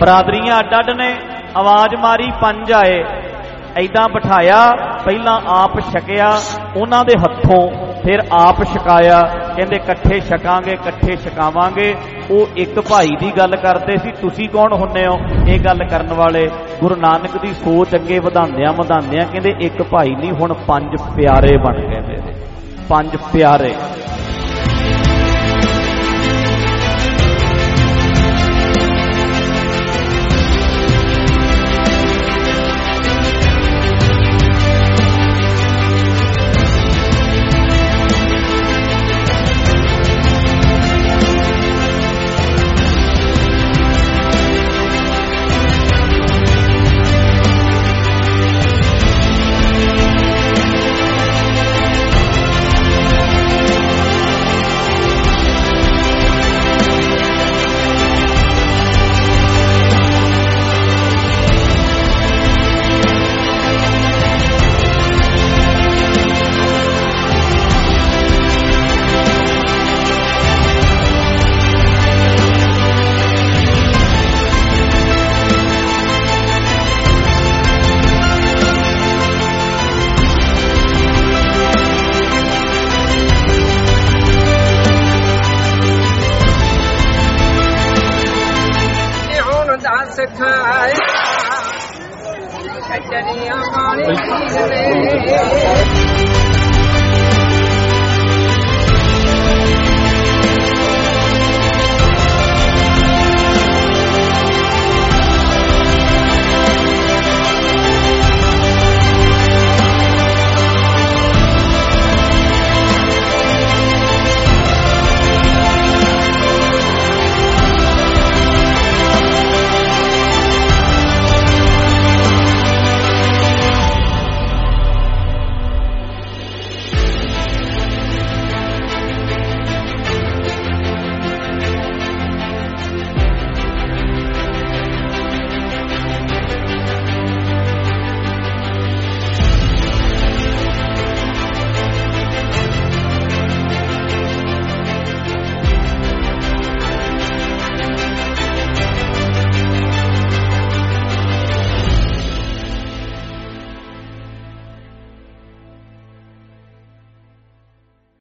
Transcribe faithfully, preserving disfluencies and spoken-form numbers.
बरादरियां अड्ड अड्ड ने। आवाज मारी, पंज आए, ऐदां बिठाया, पहला आप छकिया उन्हां दे हत्थों, फिर आप छकाया। कहंदे कट्ठे छकांगे कट्ठे छकावांगे। वो एक भाई की गल करते सी, तुसी कौन हुंदे हो ये गल करन वाले। गुरु नानक दी सोच अगे वधांदियां वधांदियां कहंदे एक भाई नहीं, हुण पंज प्यारे बन गए मेरे, पंज प्यारे। सिखाया